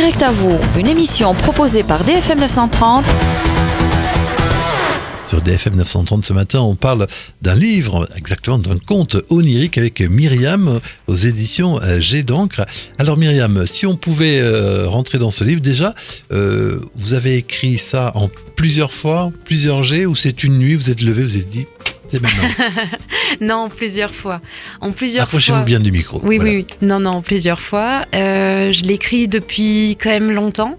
Direct à vous, une émission proposée par DFM 930. Sur DFM 930 ce matin, on parle d'un livre, exactement d'un conte onirique avec Myriam aux éditions Jet d'encre. Alors Myriam, si on pouvait rentrer dans ce livre, déjà, vous avez écrit ça en plusieurs fois, plusieurs jets, ou c'est une nuit, vous êtes levé, vous êtes dit, c'est maintenant. Non, plusieurs fois. En plusieurs Approchez-vous fois. bien du micro. Oui, voilà. oui. Non, plusieurs fois. Je l'écris depuis quand même longtemps.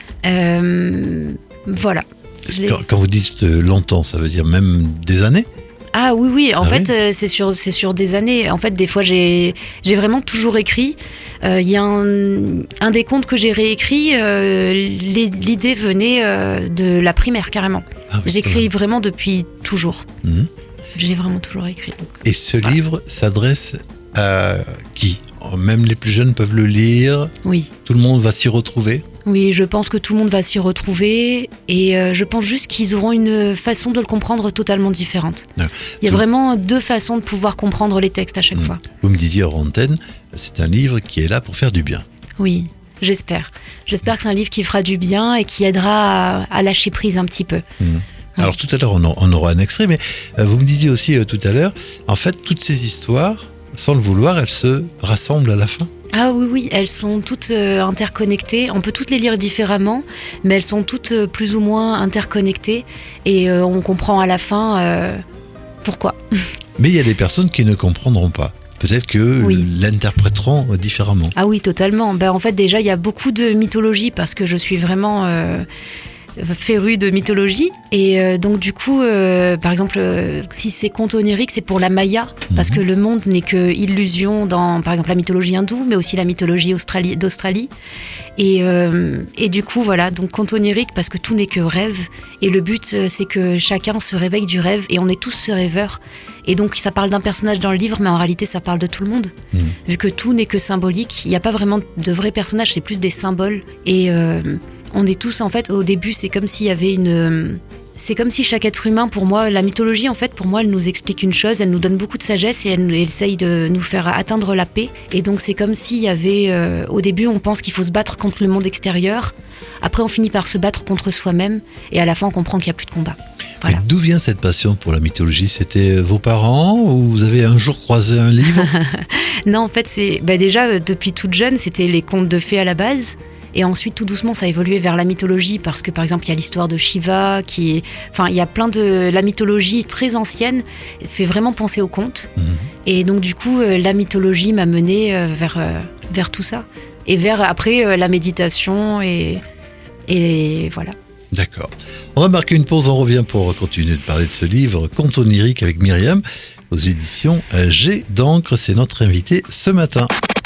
Voilà. Quand vous dites longtemps, ça veut dire même des années ? Ah oui. En fait, oui. c'est sur des années. En fait, des fois, j'ai vraiment toujours écrit. Il y a un des contes que j'ai réécrit. L'idée venait de la primaire, carrément. Ah oui, J'écris vraiment depuis toujours. Mhm. J'ai vraiment toujours écrit. Donc. Et ce livre s'adresse à qui ? Même les plus jeunes peuvent le lire. Oui. Tout le monde va s'y retrouver. Oui, je pense que tout le monde va s'y retrouver et je pense juste qu'ils auront une façon de le comprendre totalement différente. Non. Il y a vraiment deux façons de pouvoir comprendre les textes à chaque fois. Vous me disiez hors antenne, c'est un livre qui est là pour faire du bien. Oui, j'espère. J'espère que c'est un livre qui fera du bien et qui aidera à lâcher prise un petit peu. Alors tout à l'heure, on aura un extrait, mais vous me disiez aussi tout à l'heure, en fait, toutes ces histoires, sans le vouloir, elles se rassemblent à la fin. Ah oui, elles sont toutes interconnectées. On peut toutes les lire différemment, mais elles sont toutes plus ou moins interconnectées et on comprend à la fin pourquoi. Mais il y a des personnes qui ne comprendront pas. Peut-être que l'interpréteront différemment. Ah oui, totalement. En fait, déjà, il y a beaucoup de mythologie parce que je suis vraiment férue de mythologie. Et donc, du coup, par exemple, si c'est conte onirique, c'est pour la Maya, parce que le monde n'est que illusion dans, par exemple, la mythologie hindoue, mais aussi la mythologie d'Australie. Et du coup, voilà, donc conte onirique parce que tout n'est que rêve. Et le but, c'est que chacun se réveille du rêve et on est tous ce rêveur. Et donc, ça parle d'un personnage dans le livre, mais en réalité, ça parle de tout le monde. Vu que tout n'est que symbolique, il n'y a pas vraiment de vrais personnages, c'est plus des symboles. Et on est tous, en fait, au début, c'est comme s'il y avait c'est comme si chaque être humain, pour moi, la mythologie, en fait, pour moi, elle nous explique une chose, elle nous donne beaucoup de sagesse et elle essaye de nous faire atteindre la paix. Et donc, c'est comme s'il y avait, au début, on pense qu'il faut se battre contre le monde extérieur. Après, on finit par se battre contre soi-même. Et à la fin, on comprend qu'il n'y a plus de combat. Voilà. D'où vient cette passion pour la mythologie ? C'était vos parents ou vous avez un jour croisé un livre ? Non, en fait, déjà, depuis toute jeune, c'était les contes de fées à la base. Et ensuite, tout doucement, ça a évolué vers la mythologie parce que, par exemple, il y a l'histoire de Shiva il y a plein de... La mythologie très ancienne fait vraiment penser aux contes. Et donc, du coup, la mythologie m'a menée vers tout ça. Et vers, après, la méditation et voilà. D'accord. On va marquer une pause, on revient pour continuer de parler de ce livre, Conte onirique avec Myriam, aux éditions Jet d'encre. C'est notre invité ce matin.